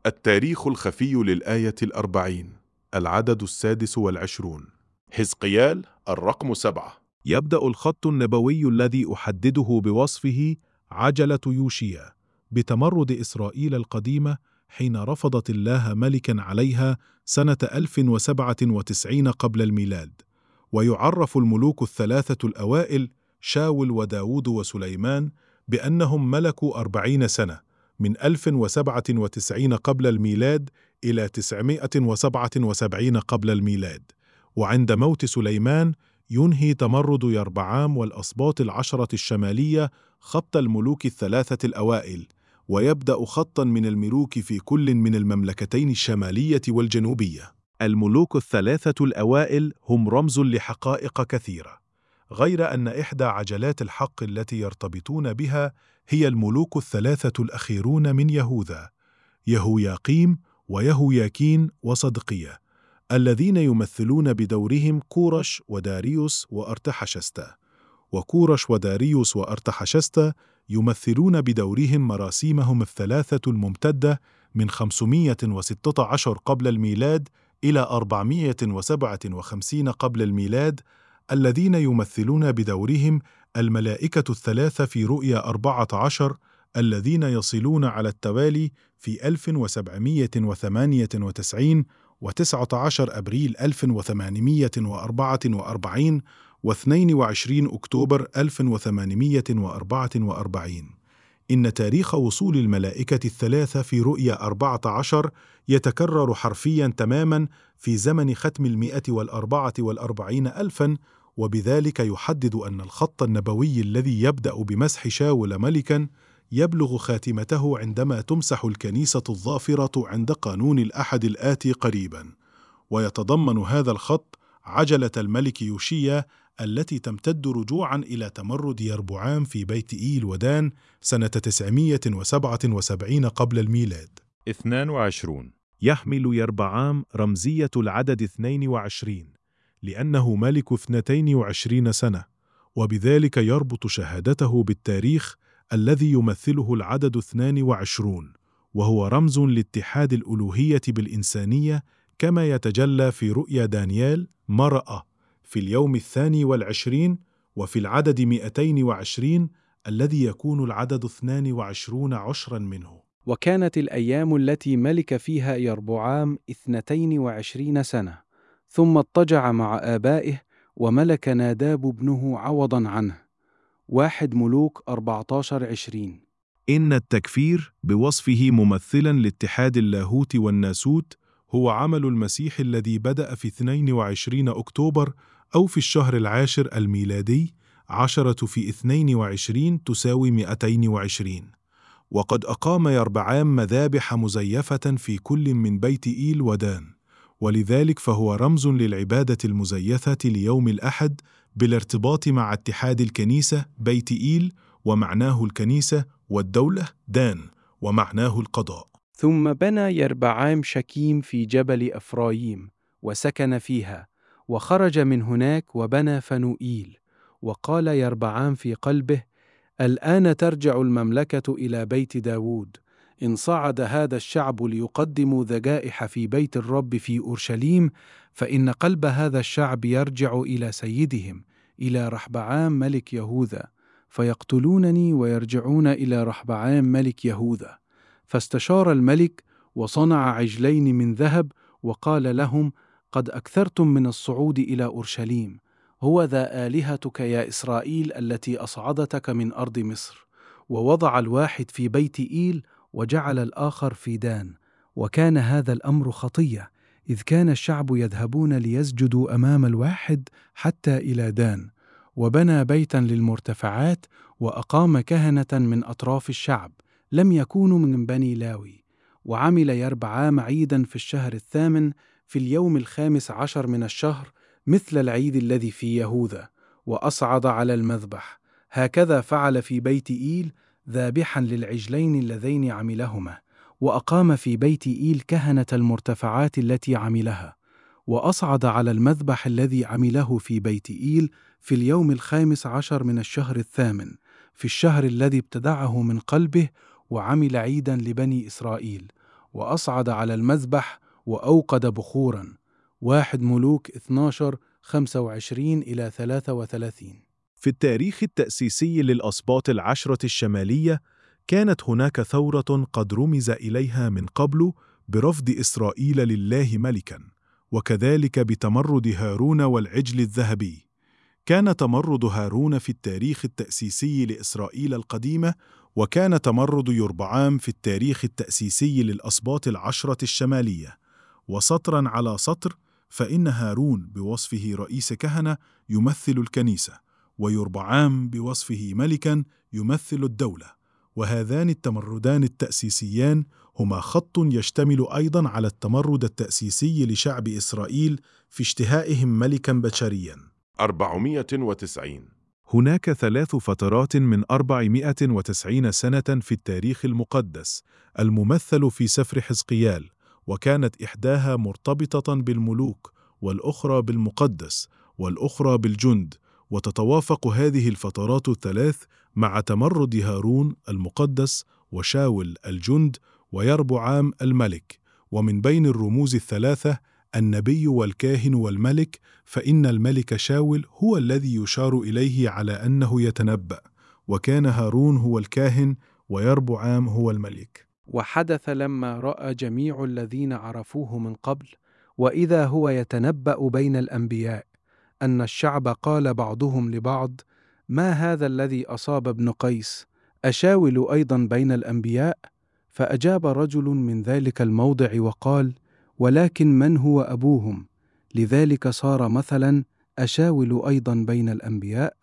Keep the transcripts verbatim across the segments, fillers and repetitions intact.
التاريخ الخفي للآية الأربعين، العدد السادس والعشرون. حزقيال الرقم سبعة. يبدأ الخط النبوي الذي أحدده بوصفه عجلة يوشيا بتمرد إسرائيل القديمة حين رفضت الله ملكا عليها سنة ألف وسبعة وتسعين قبل الميلاد. ويعرف الملوك الثلاثة الأوائل شاول وداود وسليمان بأنهم ملكوا أربعين سنة من ألف وسبعة وتسعين قبل الميلاد إلى تسعمائة وسبعة وسبعين قبل الميلاد. وعند موت سليمان ينهي تمرد يربعام والأسباط العشرة الشمالية خط الملوك الثلاثة الأوائل، ويبدأ خطا من الملوك في كل من المملكتين الشمالية والجنوبية. الملوك الثلاثة الأوائل هم رمز لحقائق كثيرة، غير أن إحدى عجلات الحق التي يرتبطون بها هي الملوك الثلاثة الأخيرون من يهوذا، يهوياقيم ويهوياكين وصدقية، الذين يمثلون بدورهم كورش وداريوس وأرتحشستا. وكورش وداريوس وأرتحشستا يمثلون بدورهم مراسيمهم الثلاثة الممتدة من خمسمائة وستة عشر قبل الميلاد إلى أربعمائة وسبعة وخمسين قبل الميلاد، الذين يمثلون بدورهم الملائكة الثلاثة في رؤيا أربعة عشر، الذين يصلون على التوالي في ألف وسبعمائة وثمانية وتسعين وتسعة عشر أبريل ألف وثمانمائة وأربعة وأربعين واثنين وعشرين أكتوبر ألف وثمانمائة وأربعة وأربعين. إن تاريخ وصول الملائكة الثلاثة في رؤيا أربعة عشر يتكرر حرفياً تماماً في زمن ختم المئة والأربعة والأربعين ألفاً، وبذلك يحدد أن الخط النبوي الذي يبدأ بمسح شاول ملكاً يبلغ خاتمته عندما تمسح الكنيسة الظافرة عند قانون الأحد الآتي قريباً. ويتضمن هذا الخط عجلة الملك يوشيا التي تمتد رجوعاً إلى تمرد يربعام في بيت إيل ودان سنة تسعمائة وسبعة وسبعين قبل الميلاد. اثنان وعشرون. يحمل يربعام رمزية العدد اثنين وعشرين لأنه ملك اثنتين وعشرين سنة، وبذلك يربط شهادته بالتاريخ الذي يمثله العدد اثنان وعشرون، وهو رمز لاتحاد الألوهية بالإنسانية كما يتجلى في رؤيا دانيال مرأة في اليوم الثاني والعشرين، وفي العدد مئتين وعشرين الذي يكون العدد اثنان وعشرون عشرا منه. وكانت الأيام التي ملك فيها يربعام اثنتين وعشرين سنة، ثم اضطجع مع آبائه وملك ناداب ابنه عوضا عنه. واحد ملوك أربعة عشر عشرين. إن التكفير بوصفه ممثلا لاتحاد اللاهوت والناسوت هو عمل المسيح الذي بدأ في اثنين وعشرين أكتوبر أو في الشهر العاشر الميلادي. عشرة في اثنين وعشرين تساوي مئتين وعشرين. وقد أقام يربعام مذابح مزيفة في كل من بيت إيل ودان، ولذلك فهو رمز للعبادة المزيفة ليوم الأحد بالارتباط مع اتحاد الكنيسة بيت إيل ومعناه الكنيسة، والدولة دان ومعناه القضاء. ثم بنى يربعام شكيم في جبل أفرايم وسكن فيها، وخرج من هناك وبنى فنوئيل. وقال يربعام في قلبه: الآن ترجع المملكة إلى بيت داود. إن صعد هذا الشعب ليقدموا ذبائح في بيت الرب في أورشليم، فإن قلب هذا الشعب يرجع إلى سيدهم إلى رحبعام ملك يهوذا، فيقتلونني ويرجعون إلى رحبعام ملك يهوذا. فاستشار الملك وصنع عجلين من ذهب، وقال لهم: قد أكثرتم من الصعود إلى أورشليم. هو ذا آلهتك يا إسرائيل التي أصعدتك من أرض مصر. ووضع الواحد في بيت إيل وجعل الآخر في دان. وكان هذا الأمر خطية، إذ كان الشعب يذهبون ليسجدوا أمام الواحد حتى إلى دان. وبنى بيتا للمرتفعات، وأقام كهنة من أطراف الشعب لم يكونوا من بني لاوي. وعمل يربعام عيدا في الشهر الثامن في اليوم الخامس عشر من الشهر، مثل العيد الذي في يهوذا، وأصعد على المذبح. هكذا فعل في بيت إيل ذابحا للعجلين اللذين عملهما. وأقام في بيت إيل كهنة المرتفعات التي عملها. وأصعد على المذبح الذي عمله في بيت إيل في اليوم الخامس عشر من الشهر الثامن في الشهر الذي ابتدعه من قلبه، وعمل عيدا لبني إسرائيل. وأصعد على المذبح وأوقد بخورا. واحد ملوك اثنا عشر خمسة وعشرين إلى ثلاثة وثلاثين. في التاريخ التأسيسي للأسباط العشرة الشمالية كانت هناك ثورة قد رمز إليها من قبل برفض إسرائيل لله ملكاً، وكذلك بتمرد هارون والعجل الذهبي. كان تمرد هارون في التاريخ التأسيسي لإسرائيل القديمة، وكان تمرد يربعام في التاريخ التأسيسي للأسباط العشرة الشمالية. وسطراً على سطر، فإن هارون بوصفه رئيس كهنة يمثل الكنيسة، ويربعام بوصفه ملكاً يمثل الدولة. وهذان التمردان التأسيسيان هما خط يشتمل أيضاً على التمرد التأسيسي لشعب إسرائيل في اشتهائهم ملكاً بشرياً. أربعمائة وتسعين. هناك ثلاث فترات من أربعمائة وتسعين سنة في التاريخ المقدس الممثل في سفر حزقيال، وكانت إحداها مرتبطة بالملوك، والأخرى بالمقدس، والأخرى بالجند. وتتوافق هذه الفترات الثلاث مع تمرد هارون المقدس، وشاول الجند، ويربعام الملك. ومن بين الرموز الثلاثة النبي والكاهن والملك، فإن الملك شاول هو الذي يشار إليه على أنه يتنبأ، وكان هارون هو الكاهن ويربعام هو الملك. وحدث لما رأى جميع الذين عرفوه من قبل وإذا هو يتنبأ بين الأنبياء أن الشعب قال بعضهم لبعض: ما هذا الذي أصاب ابن قيس؟ أشاول أيضا بين الأنبياء؟ فأجاب رجل من ذلك الموضع وقال: ولكن من هو أبوهم؟ لذلك صار مثلا أشاول أيضا بين الأنبياء.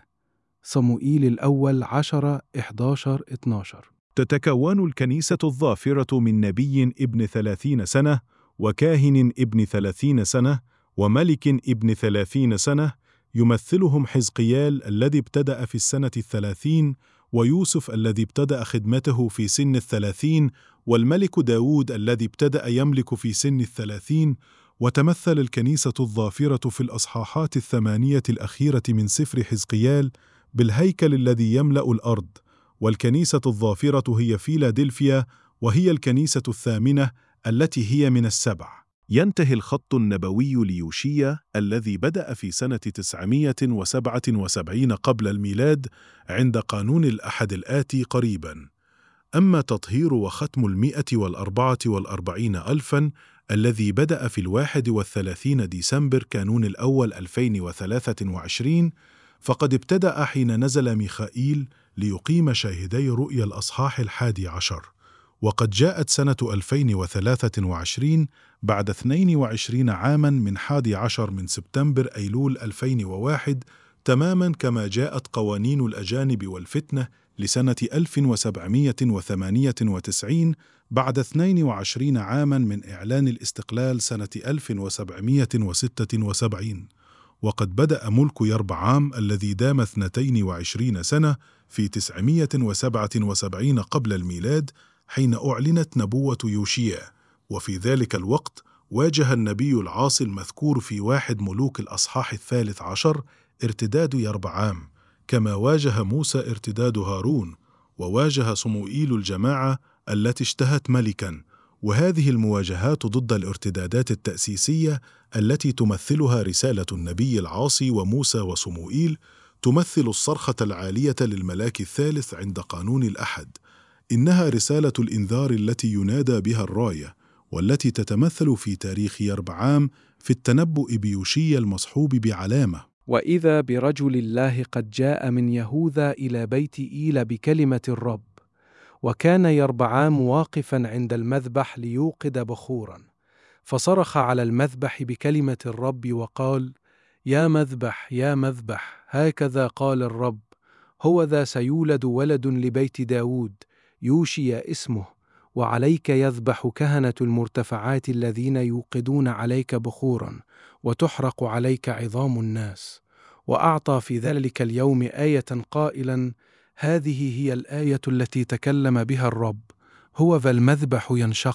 صموئيل الأول عشرة إحدى عشر اثنا عشر. تتكون الكنيسة الظافرة من نبي ابن ثلاثين سنة، وكاهن ابن ثلاثين سنة، وملك ابن ثلاثين سنة، يمثلهم حزقيال الذي ابتدأ في السنة الثلاثين، ويوسف الذي ابتدأ خدمته في سن الثلاثين، والملك داود الذي ابتدأ يملك في سن الثلاثين. وتمثل الكنيسة الظافرة في الأصحاحات الثمانية الأخيرة من سفر حزقيال بالهيكل الذي يملأ الأرض. والكنيسة الظافرة هي فيلادلفيا، وهي الكنيسة الثامنة التي هي من السبع. ينتهي الخط النبوي ليوشيا الذي بدأ في سنة تسعمائة وسبعة وسبعين قبل الميلاد عند قانون الأحد الآتي قريباً. أما تطهير وختم المئة والأربعة والأربعين ألفاً الذي بدأ في الواحد والثلاثين ديسمبر كانون الأول ألفين وثلاثة وعشرين، فقد ابتدأ حين نزل ميخائيل ليقيم شاهدي رؤيا الأصحاح الحادي عشر. وقد جاءت سنة ألفين وثلاثة وعشرين بعد اثنين وعشرين عاماً من حادي عشر من سبتمبر أيلول ألفين وواحد، تماماً كما جاءت قوانين الأجانب والفتنة لسنة ألف وسبعمائة وثمانية وتسعين بعد اثنين وعشرين عاماً من إعلان الاستقلال سنة ألف وسبعمائة وستة وسبعين. وقد بدأ ملك يربعام الذي دام اثنتين وعشرين سنة في تسعمائة وسبعة وسبعين قبل الميلاد حين أعلنت نبوة يوشيا. وفي ذلك الوقت واجه النبي العاصي المذكور في واحد ملوك الأصحاح الثالث عشر ارتداد يربعام، كما واجه موسى ارتداد هارون، وواجه صموئيل الجماعة التي اشتهت ملكاً. وهذه المواجهات ضد الارتدادات التأسيسية التي تمثلها رسالة النبي العاصي وموسى وصموئيل تمثل الصرخة العالية للملاك الثالث عند قانون الأحد. إنها رسالة الإنذار التي ينادى بها الراية، والتي تتمثل في تاريخ يربعام في التنبؤ بيوشيا المصحوب بعلامة: وإذا برجل الله قد جاء من يهوذا إلى بيت إيل بكلمة الرب. وكان يربعام واقفا عند المذبح ليوقد بخورا، فصرخ على المذبح بكلمة الرب وقال: يا مذبح يا مذبح، هكذا قال الرب، هو ذا سيولد ولد لبيت داود يوشيا اسمه، وعليك يذبح كهنة المرتفعات الذين يوقدون عليك بخورا، وتحرق عليك عظام الناس. وأعطى في ذلك اليوم آية قائلا: هذه هي الآية التي تكلم بها الرب، هو ذا المذبح ينشق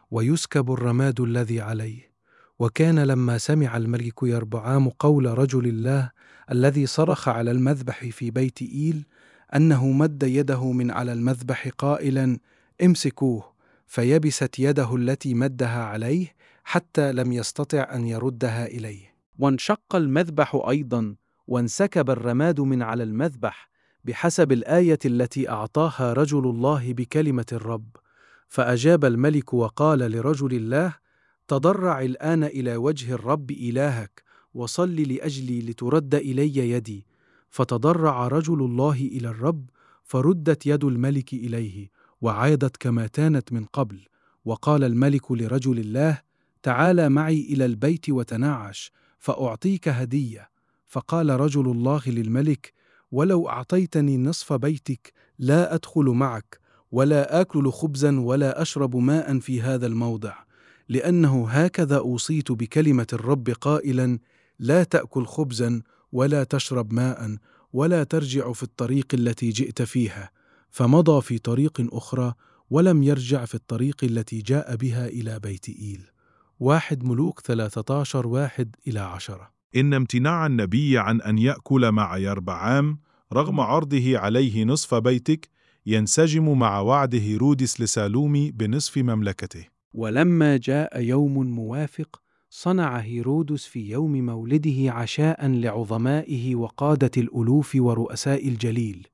ويسكب الرماد الذي عليه. وكان لما سمع الملك يربعام قول رجل الله الذي صرخ على المذبح في بيت إيل أنه مد يده من على المذبح قائلا: امسكوه، فيبست يده التي مدها عليه حتى لم يستطع أن يردها إليه. وانشق المذبح أيضا، وانسكب الرماد من على المذبح بحسب الآية التي أعطاها رجل الله بكلمة الرب. فأجاب الملك وقال لرجل الله: تضرع الآن إلى وجه الرب إلهك، وصل لأجلي لترد إلي يدي. فتضرع رجل الله إلى الرب، فردت يد الملك إليه، وعادت كما كانت من قبل. وقال الملك لرجل الله: تعال معي إلى البيت وتناعش، فأعطيك هدية. فقال رجل الله للملك: ولو أعطيتني نصف بيتك لا أدخل معك، ولا آكل خبزا ولا أشرب ماء في هذا الموضع، لأنه هكذا أوصيت بكلمة الرب قائلا: لا تأكل خبزا ولا تشرب ماء ولا ترجع في الطريق التي جئت فيها. فمضى في طريق أخرى ولم يرجع في الطريق التي جاء بها إلى بيت إيل. واحد ملوك ثلاثة عشر واحد إلى عشرة. إن امتناع النبي عن أن يأكل مع يربعام رغم عرضه عليه نصف بيتك ينسجم مع وعد هيرودس لسالوم بنصف مملكته. ولما جاء يوم موافق، صنع هيرودس في يوم مولده عشاء لعظمائه وقادة الألوف ورؤساء الجليل.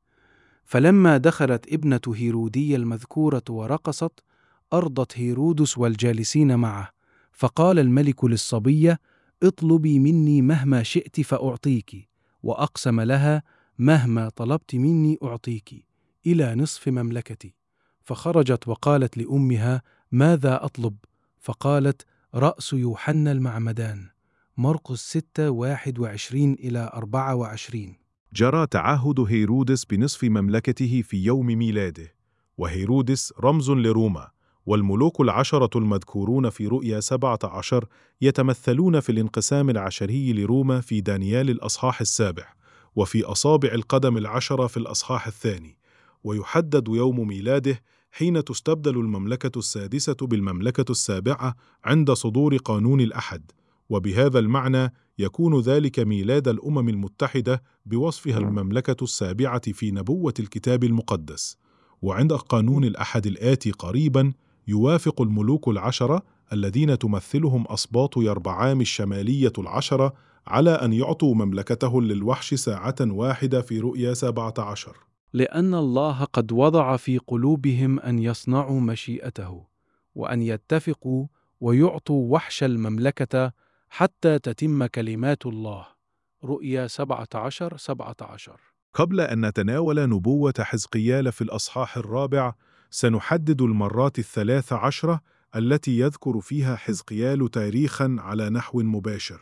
فلما دخلت ابنة هيرودية المذكورة ورقصت، أرضت هيرودس والجالسين معه. فقال الملك للصبية: اطلبي مني مهما شئت فأعطيك، وأقسم لها: مهما طلبت مني أعطيك، إلى نصف مملكتي. فخرجت وقالت لأمها: ماذا أطلب؟ فقالت: رأس يوحنا المعمدان. مرقس ستة واحد وعشرين إلى أربعة وعشرين. جرى تعهد هيرودس بنصف مملكته في يوم ميلاده، وهيرودس رمز لروما، والملوك العشرة المذكورون في رؤيا سبعة عشر يتمثلون في الانقسام العشري لروما في دانيال الأصحاح السابع، وفي أصابع القدم العشرة في الأصحاح الثاني. ويحدد يوم ميلاده حين تستبدل المملكة السادسة بالمملكة السابعة عند صدور قانون الأحد، وبهذا المعنى يكون ذلك ميلاد الأمم المتحدة بوصفها المملكة السابعة في نبوة الكتاب المقدس. وعند قانون الأحد الآتي قريبا يوافق الملوك العشرة الذين تمثلهم أسباط يربعام الشمالية العشرة على أن يعطوا مملكته للوحش ساعة واحدة في رؤيا سبعة عشر، لأن الله قد وضع في قلوبهم أن يصنعوا مشيئته، وأن يتفقوا ويعطوا وحش المملكة حتى تتم كلمات الله. رؤيا سبعة عشر سبعة عشر. قبل أن نتناول نبوة حزقيال في الأصحاح الرابع، سنحدد المرات الثلاث عشرة التي يذكر فيها حزقيال تاريخاً على نحو مباشر.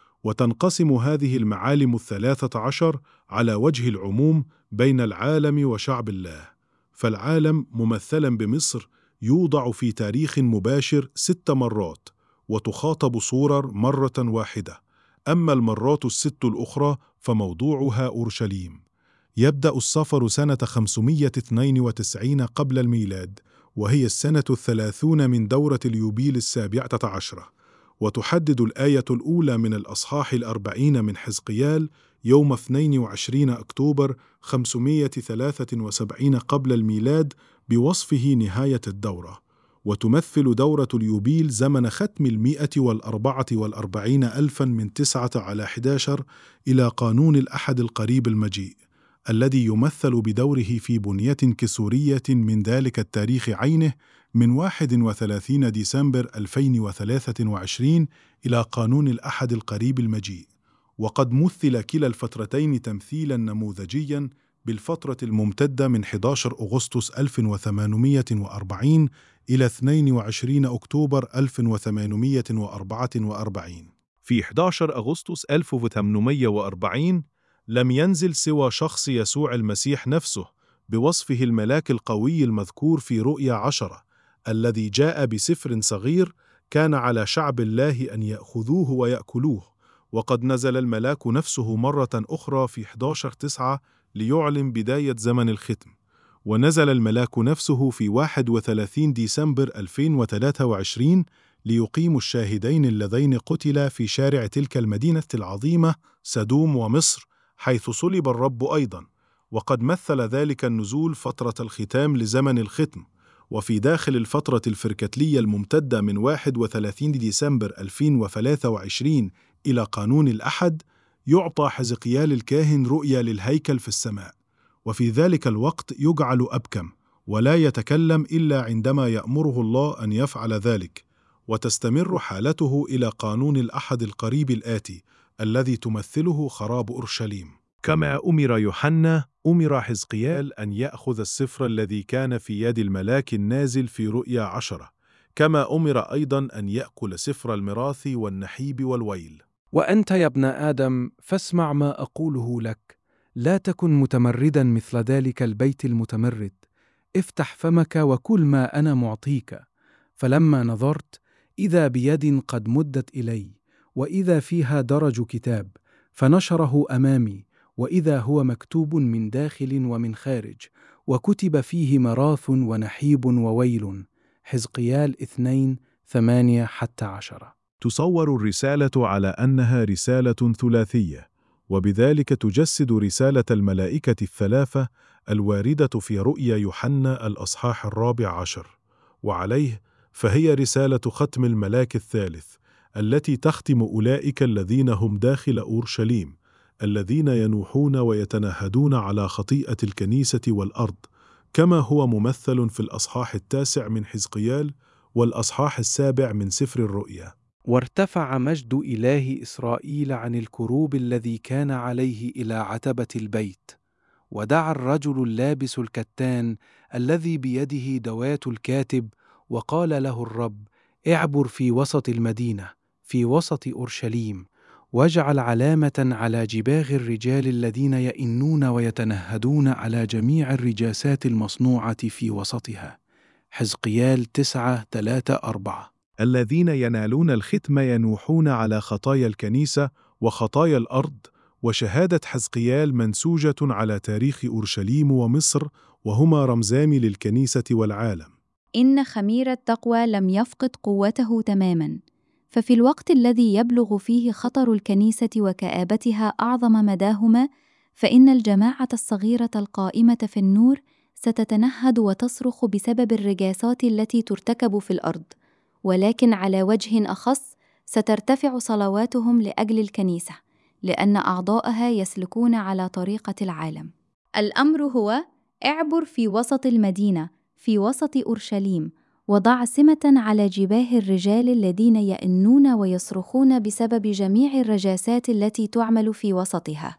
وتنقسم هذه المعالم الثلاثة عشر على وجه العموم بين العالم وشعب الله. فالعالم ممثلاً بمصر يوضع في تاريخ مباشر ست مرات، وتخاطب صورر مرة واحدة. أما المرات الست الأخرى فموضوعها أورشليم. يبدأ الصفر سنة خمسمائة واثنين وتسعين قبل الميلاد، وهي السنة الثلاثون من دورة اليوبيل السابعة عشرة. وتحدد الآية الأولى من الأصحاح الأربعين من حزقيال يوم اثنين وعشرين أكتوبر خمسمائة وثلاثة وسبعين قبل الميلاد بوصفه نهاية الدورة. وتمثل دورة اليوبيل زمن ختم المئة والأربعة والأربعين ألفا من تسعة على أحد عشر إلى قانون الأحد القريب المجيء، الذي يمثل بدوره في بنية كسورية من ذلك التاريخ عينه من واحد وثلاثين ديسمبر ألفين وثلاثة وعشرين إلى قانون الأحد القريب المجيء. وقد مثل كلا الفترتين تمثيلا نموذجيا بالفترة الممتدة من أحد عشر أغسطس ألف وثمانمائة وأربعين إلى اثنين وعشرين أكتوبر ألف وثمانمائة وأربعة وأربعين. في أحد عشر أغسطس ألف وثمانمائة وأربعين لم ينزل سوى شخص يسوع المسيح نفسه بوصفه الملاك القوي المذكور في رؤيا عشرة، الذي جاء بسفر صغير كان على شعب الله أن يأخذوه ويأكلوه. وقد نزل الملاك نفسه مرة أخرى في أحد عشر تسعة ليعلن بداية زمن الختم. ونزل الملاك نفسه في واحد وثلاثين ديسمبر ألفين وثلاثة وعشرين ليقيم الشاهدين اللذين قتلا في شارع تلك المدينة العظيمة سدوم ومصر، حيث صلب الرب أيضا. وقد مثل ذلك النزول فترة الختام لزمن الختم، وفي داخل الفترة الفركتلية الممتدة من واحد وثلاثين ديسمبر ألفين وثلاثة وعشرين إلى قانون الأحد، يعطى حزقيال الكاهن رؤية للهيكل في السماء، وفي ذلك الوقت يجعل أبكم ولا يتكلم إلا عندما يأمره الله أن يفعل ذلك، وتستمر حالته إلى قانون الأحد القريب الآتي الذي تمثله خراب أورشليم. كما أمر يوحنا، أمر حزقيال أن يأخذ السفر الذي كان في يد الملاك النازل في رؤيا عشرة، كما أمر أيضا أن يأكل سفر الميراث والنحيب والويل. وأنت يا ابن آدم فاسمع ما أقوله لك، لا تكن متمردا مثل ذلك البيت المتمرد، افتح فمك وكل ما أنا معطيك. فلما نظرت إذا بيد قد مدت إلي، وإذا فيها درج كتاب، فنشره أمامي، وإذا هو مكتوب من داخل ومن خارج، وكتب فيه مراث ونحيب وويل. حزقيال اثنين ثمانية حتى عشرة. تصور الرسالة على أنها رسالة ثلاثية، وبذلك تجسد رسالة الملائكة الثلاثة الواردة في رؤيا يوحنا الأصحاح الرابع عشر، وعليه فهي رسالة ختم الملاك الثالث التي تختم أولئك الذين هم داخل أورشليم، الذين ينوحون ويتنهدون على خطيئة الكنيسة والأرض، كما هو ممثل في الأصحاح التاسع من حزقيال والأصحاح السابع من سفر الرؤيا. وارتفع مجد إله إسرائيل عن الكروب الذي كان عليه إلى عتبة البيت، ودعا الرجل اللابس الكتان الذي بيده دوات الكاتب، وقال له الرب: اعبر في وسط المدينة، في وسط أورشليم، واجعل علامة على جباغ الرجال الذين يئنون ويتنهدون على جميع الرجاسات المصنوعة في وسطها. حزقيال تسعة ثلاثة أربعة. الذين ينالون الختم ينوحون على خطايا الكنيسة وخطايا الأرض، وشهادة حزقيال منسوجة على تاريخ أورشليم ومصر، وهما رمزان للكنيسة والعالم. إن خمير التقوى لم يفقد قوته تماماً، ففي الوقت الذي يبلغ فيه خطر الكنيسة وكآبتها أعظم مداهما، فإن الجماعة الصغيرة القائمة في النور ستتنهد وتصرخ بسبب الرجاسات التي ترتكب في الأرض، ولكن على وجه أخص سترتفع صلواتهم لأجل الكنيسة، لأن أعضاءها يسلكون على طريقة العالم. الأمر هو: اعبر في وسط المدينة، في وسط أورشليم، وضع سمة على جباه الرجال الذين يئنون ويصرخون بسبب جميع الرجاسات التي تعمل في وسطها.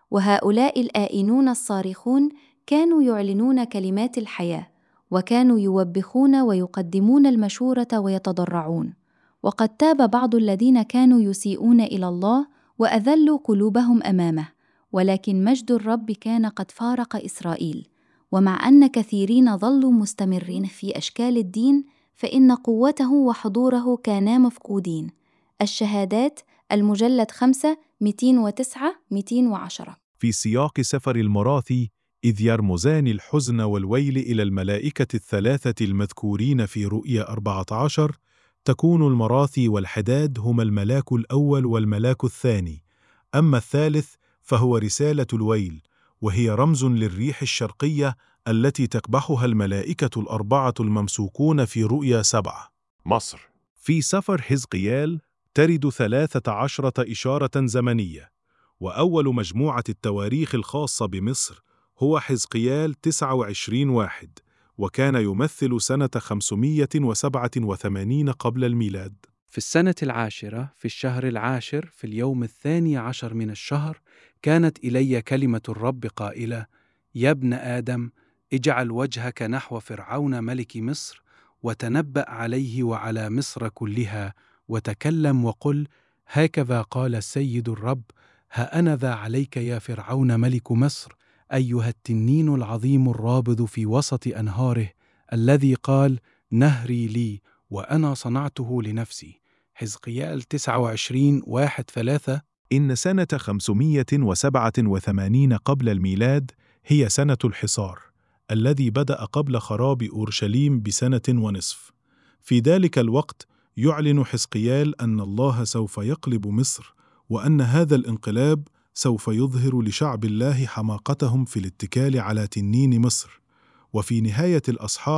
وهؤلاء الآئنون الصارخون كانوا يعلنون كلمات الحياة، وكانوا يوبخون ويقدمون المشورة ويتضرعون. وقد تاب بعض الذين كانوا يسيئون إلى الله وأذلوا قلوبهم أمامه، ولكن مجد الرب كان قد فارق إسرائيل. ومع أن كثيرين ظلوا مستمرين في أشكال الدين، فإن قوته وحضوره كانا مفقودين. الشهادات المجلد خمسة مئتين وتسعة مئتين وعشرة. في سياق سفر المراثي، إذ يرمزان الحزن والويل إلى الملائكة الثلاثة المذكورين في رؤيا أربعة عشر، تكون المراثي والحداد هما الملاك الأول والملاك الثاني، أما الثالث فهو رسالة الويل، وهي رمز للريح الشرقية التي تكبحها الملائكة الأربعة الممسوكون في رؤيا سبعة. مصر. في سفر حزقيال ترد ثلاثة عشرة إشارة زمنية، وأول مجموعة التواريخ الخاصة بمصر هو حزقيال تسعة وعشرين واحد، وكان يمثل سنة خمسمائة وسبعة وثمانين قبل الميلاد. في السنة العاشرة في الشهر العاشر في اليوم الثاني عشر من الشهر كانت إلي كلمة الرب قائلة: يا ابن آدم، اجعل وجهك نحو فرعون ملك مصر، وتنبأ عليه وعلى مصر كلها، وتكلم وقل: هكذا قال السيد الرب، ها أنا ذا عليك يا فرعون ملك مصر، أيها التنين العظيم الرابض في وسط أنهاره، الذي قال: نهري لي وأنا صنعته لنفسي. حزقيال تسعة وعشرين واحد ثلاثة. إن سنة خمسمائة وسبعة وثمانين قبل الميلاد هي سنة الحصار، الذي بدأ قبل خراب أورشليم بسنة ونصف. في ذلك الوقت يعلن حزقيال أن الله سوف يقلب مصر، وأن هذا الانقلاب سوف يظهر لشعب الله حماقتهم في الاتكال على تنين مصر. وفي نهاية الأصحاح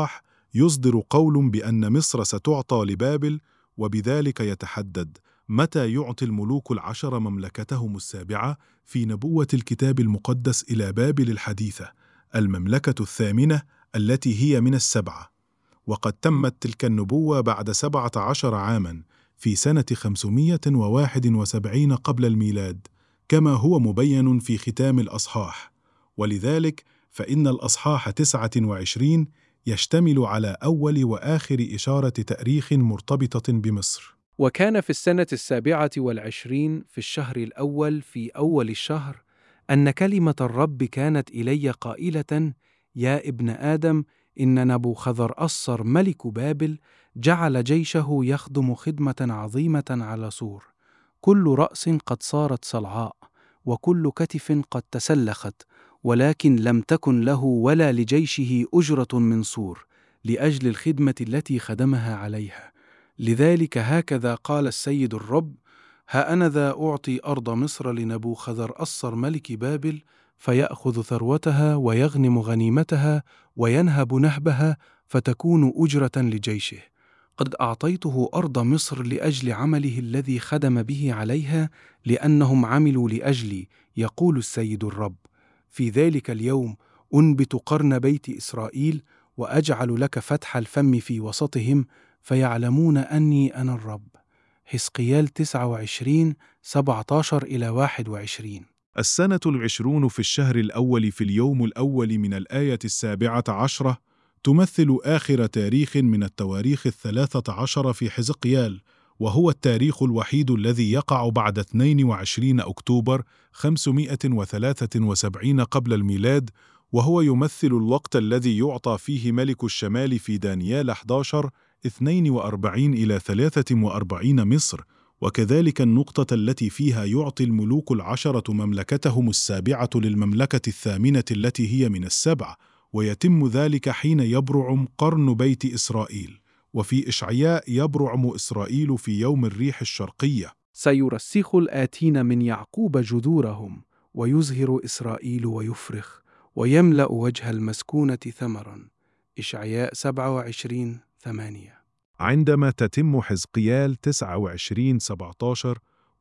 يصدر قول بأن مصر ستعطى لبابل، وبذلك يتحدد متى يعطي الملوك العشر مملكتهم السابعة في نبوة الكتاب المقدس إلى بابل الحديثة، المملكة الثامنة التي هي من السبعة. وقد تمت تلك النبوة بعد سبعة عشر عاماً في سنة خمسمائة وواحد وسبعين قبل الميلاد، كما هو مبين في ختام الأصحاح. ولذلك فإن الأصحاح تسعة وعشرين يشتمل على أول وآخر إشارة تاريخ مرتبطة بمصر. وكان في السنة السابعة والعشرين في الشهر الأول في أول الشهر أن كلمة الرب كانت إلي قائلة: يا ابن آدم، إن نبوخذرأصر ملك بابل جعل جيشه يخدم خدمة عظيمة على سور، كل رأس قد صارت صلعاء، وكل كتف قد تسلخت، ولكن لم تكن له ولا لجيشه أجرة من سور، لأجل الخدمة التي خدمها عليها. لذلك هكذا قال السيد الرب: ها أنا ذا أعطي أرض مصر لنبوخذرأصر ملك بابل، فيأخذ ثروتها ويغنم غنيمتها وينهب نهبها، فتكون أجرة لجيشه. قد أعطيته أرض مصر لأجل عمله الذي خدم به عليها، لأنهم عملوا لأجلي، يقول السيد الرب. في ذلك اليوم أنبت قرن بيت إسرائيل، وأجعل لك فتح الفم في وسطهم، فيعلمون أني أنا الرب. حزقيال تسعة وعشرين سبعة عشر إلى واحد وعشرين. السنة العشرون في الشهر الأول في اليوم الأول من الآية السابعة عشرة تمثل آخر تاريخ من التواريخ الثلاثة عشر في حزقيال، وهو التاريخ الوحيد الذي يقع بعد اثنين وعشرين أكتوبر خمسمائة وثلاثة وسبعين قبل الميلاد، وهو يمثل الوقت الذي يعطى فيه ملك الشمال في دانيال أحد عشر اثنين وأربعين إلى ثلاثة وأربعين مصر، وكذلك النقطة التي فيها يعطي الملوك العشرة مملكتهم السابعة للمملكة الثامنة التي هي من السبع، ويتم ذلك حين يبرعم قرن بيت إسرائيل. وفي إشعياء يبرعم إسرائيل في يوم الريح الشرقية. سيرسخ الآتين من يعقوب جذورهم، ويزهر إسرائيل ويفرخ، ويملأ وجه المسكونة ثمرا. إشعياء سبعة وعشرين ثمانية. عندما تتم حزقيال تسعة وعشرين سبعة عشر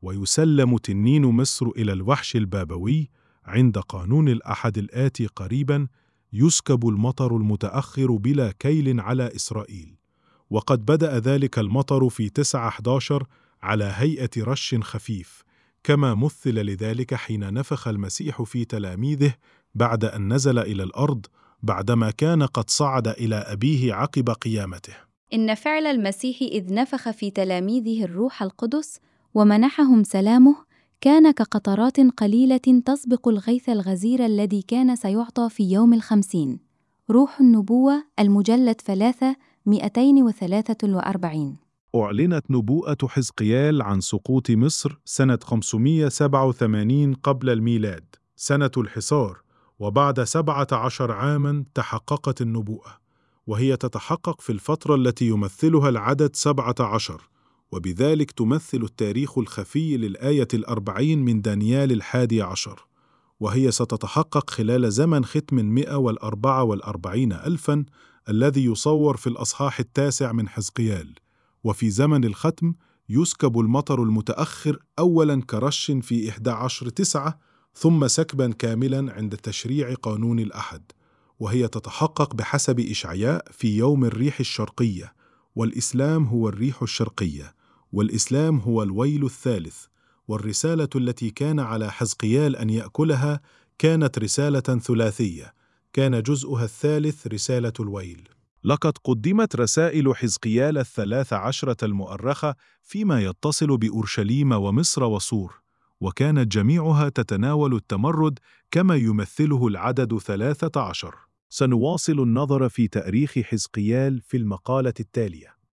ويسلم تنين مصر إلى الوحش البابوي عند قانون الأحد الآتي قريبا، يسكب المطر المتأخر بلا كيل على إسرائيل. وقد بدأ ذلك المطر في تسعة أحد عشر على هيئة رش خفيف، كما مثل لذلك حين نفخ المسيح في تلاميذه بعد أن نزل إلى الأرض بعدما كان قد صعد إلى أبيه عقب قيامته. إن فعل المسيح إذ نفخ في تلاميذه الروح القدس ومنحهم سلامه كان كقطرات قليلة تسبق الغيث الغزير الذي كان سيعطى في يوم الخمسين. روح النبوة، المجلد ثلاثة مئتين وثلاثة وأربعين. أعلنت نبوءة حزقيال عن سقوط مصر سنة خمسمائة وسبعة وثمانين قبل الميلاد، سنة الحصار، وبعد سبعة عشر عاماً تحققت النبوءة، وهي تتحقق في الفترة التي يمثلها العدد سبعة عشر، وبذلك تمثل التاريخ الخفي للآية الأربعين من دانيال الحادي عشر، وهي ستتحقق خلال زمن ختم مئة والأربعة والأربعين ألفاً الذي يصور في الأصحاح التاسع من حزقيال. وفي زمن الختم يسكب المطر المتأخر أولاً كرش في إحدى عشر تسعة، ثم سكباً كاملاً عند تشريع قانون الأحد، وهي تتحقق بحسب إشعياء في يوم الريح الشرقية. والإسلام هو الريح الشرقية، والإسلام هو الويل الثالث. والرسالة التي كان على حزقيال أن يأكلها كانت رسالة ثلاثية، كان جزءها الثالث رسالة الويل. لقد قدمت رسائل حزقيال الثلاث عشرة المؤرخة فيما يتصل بأورشليم ومصر وصور، وكانت جميعها تتناول التمرد كما يمثله العدد ثلاثة عشر. سنواصل النظر في تاريخ حزقيال في المقالة التالية.